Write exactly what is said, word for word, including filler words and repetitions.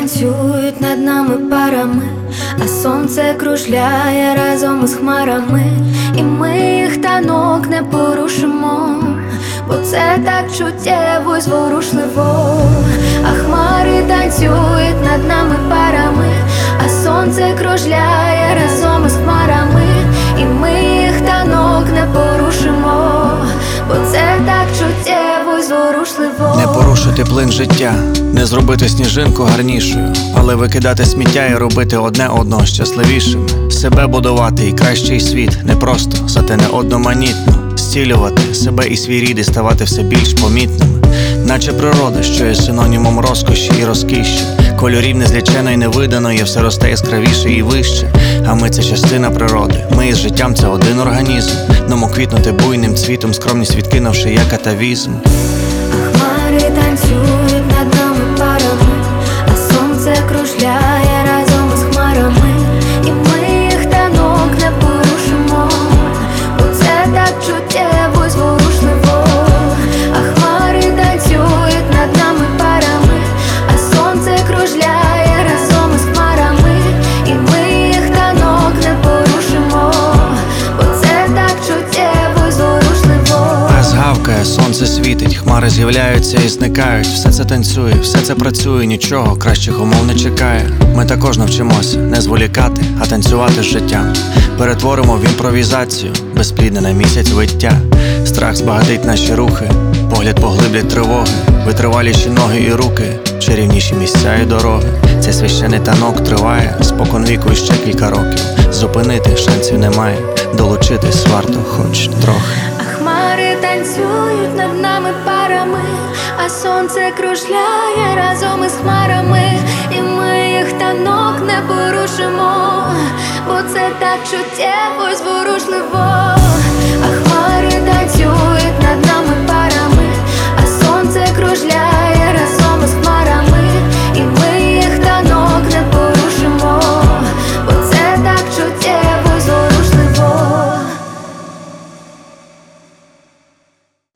танцюють над нами парами, а сонце кружляє разом із хмарами, і ми їх танок не порушимо, бо це так чуттєво й зворушливо. А хмари танцюють над нами парами, а сонце кружляє разом із хмарами, і ми їх танок не порушимо, бо це так чуттєво й зворушливо. Не порушити плин життя, не зробити сніжинку гарнішою, але викидати сміття і робити одне одного щасливішим. Себе будувати і кращий світ не просто, зате не одноманітно. Зцілювати себе і свій рід і ставати все більш помітними, наче природа, що є синонімом розкоші і розкіші. Кольорів незлічено і невиданої, все росте яскравіше і вище. А ми — це частина природи, ми із життям — це один організм. Ному квітнути буйним цвітом, скромність відкинувши як атавізм. А хмари танцюють над нами парами, а сонце кружляє разом із хмарами, і ми їх танок не порушимо, бо це так чуттєво й зворушливо. А хмари танцюють над нами парами, а сонце кружляє разом із хмарами, і ми їх танок не порушимо, бо це так чуттєво й зворушливо. Пес гавкає, сонце світить, хмари з'являються і зникають. Все це танцює, все це працює, нічого кращих умов не чекає. Ми також навчимося не зволікати, а танцювати з життям. Перетворимо в імпровізацію безплідне на місяць виття. Страх збагатить наші рухи, погляд поглиблять тривоги, витриваліші ноги і руки, чарівніші місця і дороги. Цей священий танок триває спокон віку і ще кілька років. Зупинити шансів немає, долучитись варто хоч трохи. А хмари танцюють над нами парами, а сонце кружляє разом із хмарами, і ми їх танок не порушимо, бо це так чуттєво й зворушливо.